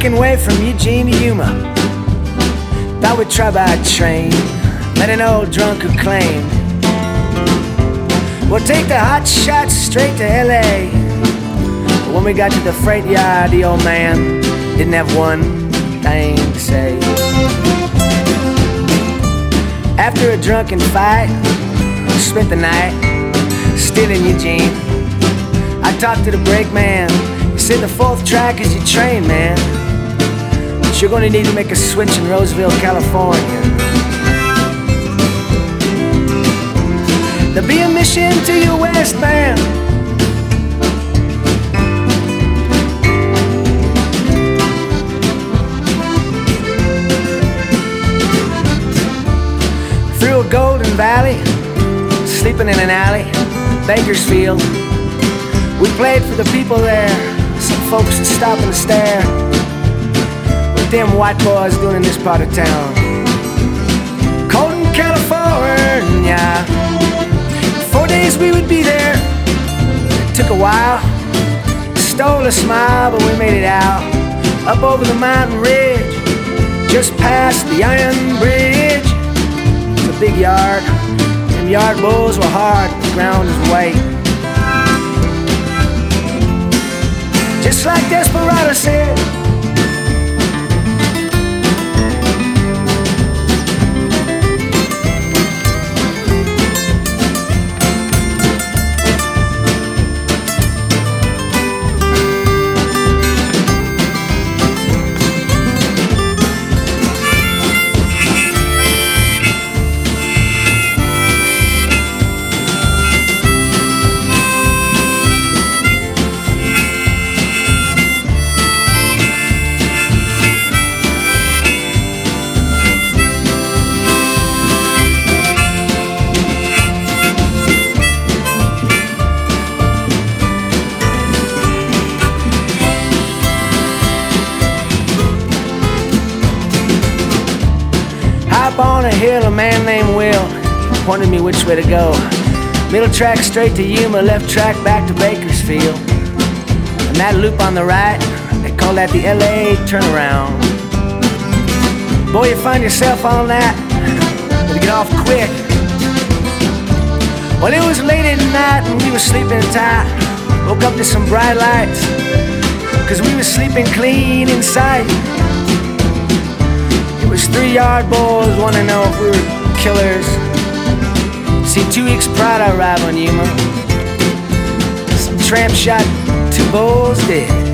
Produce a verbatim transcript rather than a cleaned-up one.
making way from Eugene to Yuma. Thought we'd try by train, met an old drunk who claimed we'll take the hot shots straight to L A. But when we got to the freight yard, the old man didn't have one thing to say. After a drunken fight, we spent the night still in Eugene. I talked to the brakeman. He said the fourth track is your train, man, but you're gonna need to make a switch in Roseville, California. There'll be a mission to your westbound. Through a golden valley, sleeping in an alley, Bakersfield. We played for the people there, some folks that stop and stare. What them white boys doing in this part of town? Cold in California. Four days we would be there. It took a while, stole a smile, but we made it out. Up over the mountain ridge, just past the iron bridge. It's a big yard. Them yard bulls were hard, the ground was white. Just like Desperado said. Up on a hill, a man named Will pointed me which way to go. Middle track straight to Yuma, left track back to Bakersfield. And that loop on the right, they call that the L A turnaround. Boy, you find yourself on that, but get off quick. Well, it was late at night and we were sleeping tight. Woke up to some bright lights, cause we were sleeping clean inside. It was three yard boys, wanna know if we were killers. See, two weeks prior I arrived on Yuma. Some tramp shot two bulls dead.